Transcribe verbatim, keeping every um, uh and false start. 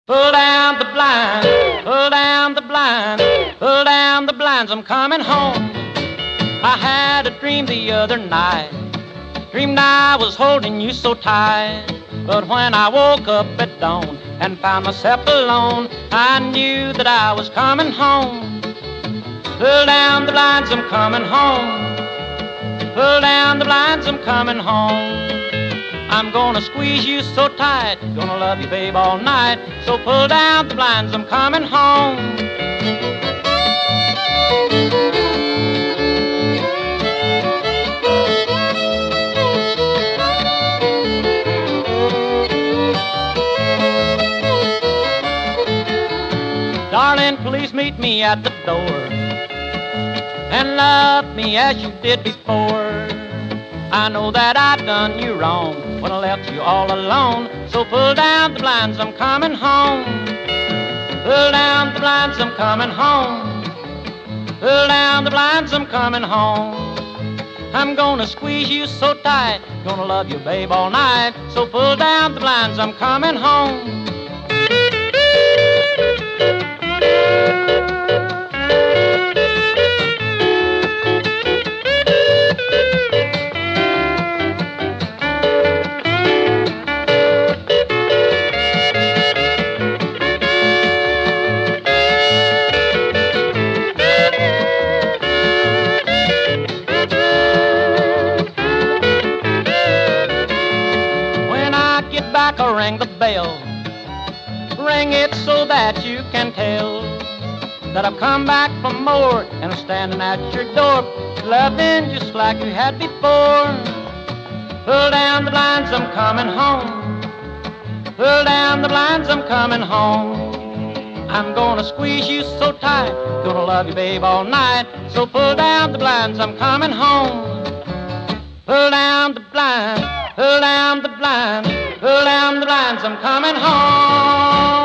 Pull down the blinds, pull down the blinds, pull down the blinds, I'm coming home. I had a dream the other night, dreamed I was holding you so tight. But when I woke up at dawn and found myself alone, I knew that I was coming home. Pull down the blinds, I'm coming home. Pull down the blinds, I'm coming home. I'm gonna squeeze you so tight, gonna love you, babe, all night. So pull down the blinds, I'm coming home. Darling, please meet me at the door and love me as you did before. I know that I done you wrong when I left you all alone. So pull down the blinds, I'm coming home. Pull down the blinds, I'm coming home. Pull down the blinds, I'm coming home. I'm gonna squeeze you so tight, gonna love you, babe, all night. So pull down the blinds, I'm coming home. Back or ring the bell, ring it so that you can tell that I've come back for more and I'm standing at your door, loving just like you had before. Pull down the blinds, I'm coming home. Pull down the blinds, I'm coming home. I'm gonna squeeze you so tight, gonna love you, babe, all night. So pull down the blinds, I'm coming home. Pull down the blinds, pull down the blinds, pull down the blinds, I'm coming home.